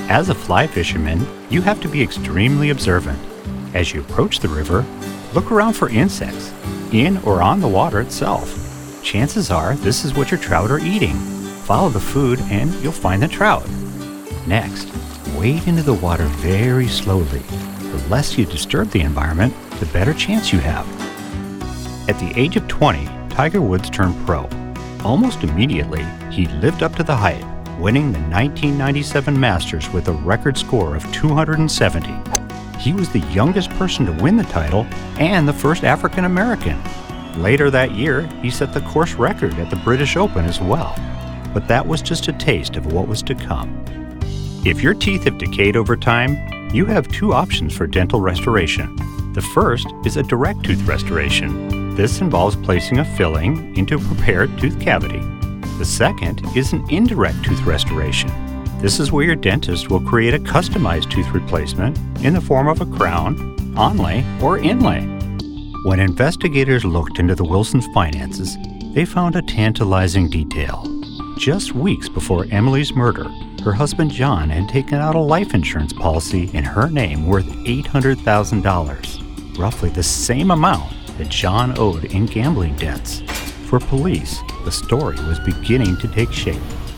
As a fly fisherman, you have to be extremely observant. As you approach the river, look around for insects, in or on the water itself. Chances are this is what your trout are eating. Follow the food and you'll find the trout. Next, wade into the water very slowly. The less you disturb the environment, the better chance you have. At the age of 20, Tiger Woods turned pro. Almost immediately, he lived up to the hype, winning the 1997 Masters with a record score of 270. He was the youngest person to win the title and the first African American. Later that year, he set the course record at the British Open as well. But that was just a taste of what was to come. If your teeth have decayed over time, you have two options for dental restoration. The first is a direct tooth restoration. This involves placing a filling into a prepared tooth cavity. The second is an indirect tooth restoration. This is where your dentist will create a customized tooth replacement in the form of a crown, onlay, or inlay. When investigators looked into the Wilsons' finances, they found a tantalizing detail. Just weeks before Emily's murder, her husband John had taken out a life insurance policy in her name worth $800,000, roughly the same amount that John owed in gambling debts. For police, the story was beginning to take shape.